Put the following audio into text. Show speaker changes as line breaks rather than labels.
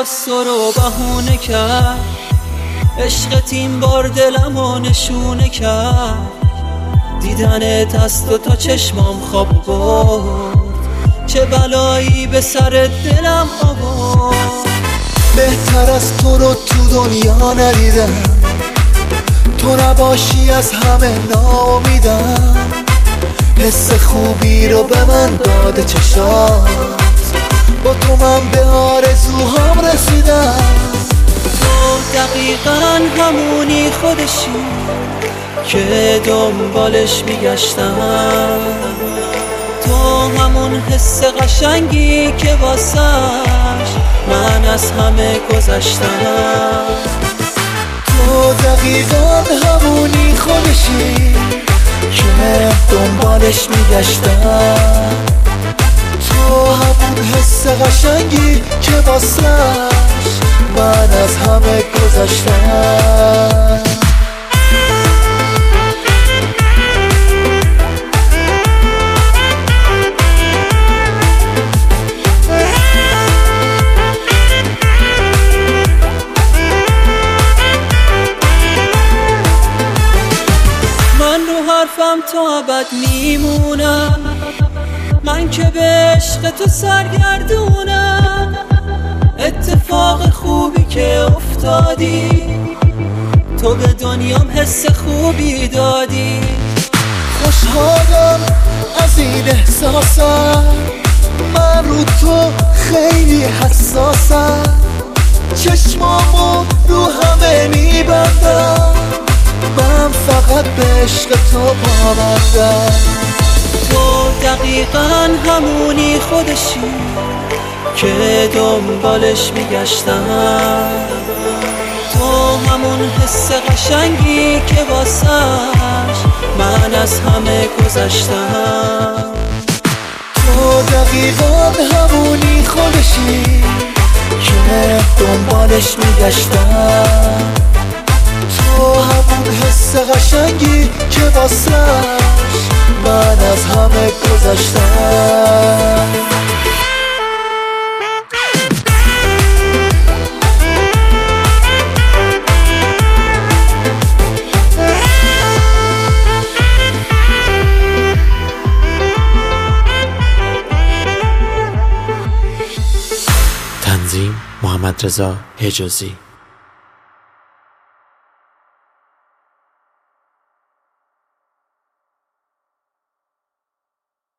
تو رو بهونه کرد، عشقت این بار دلمو نشونه کرد. دیدنت از تو تا چشمام خواب برد، چه بلایی به سر دلم آورد.
بهتر از تو رو تو دنیا ندیدم، تو نباشی از همه ناامیدم. حس خوبی رو به من داده چشات، با تو من به آرزوهام رسیدم.
تو دقیقاً همونی خودشی که دنبالش میگشتم، تو همون حس قشنگی که واسش من از همه گذشتم.
تو دقیقاً همونی خودشی که دنبالش میگشتم، تو همون حس قشنگی که واسش من از همه گذشتم.
حرفم تا ابد میمونم، من که به عشق تو سرگردونم. اتفاق خوبی که افتادی، تو به دنیام حس خوبی دادی.
خوشحالم از این احساسم، من رو تو خیلی حساسم. چشمامو رو همه میبندم، من فقط به عشق تو پابندم.
تو دقیقاً همونی خودشی که دنبالش میگشتم، تو همون حس قشنگی که واسش من از همه گذشتم.
تو دقیقاً همونی خودشی که دنبالش میگشتم، تو همون حس قشنگی که واسش من از همه گذشتم.
تنظیم محمد رضا حجازی.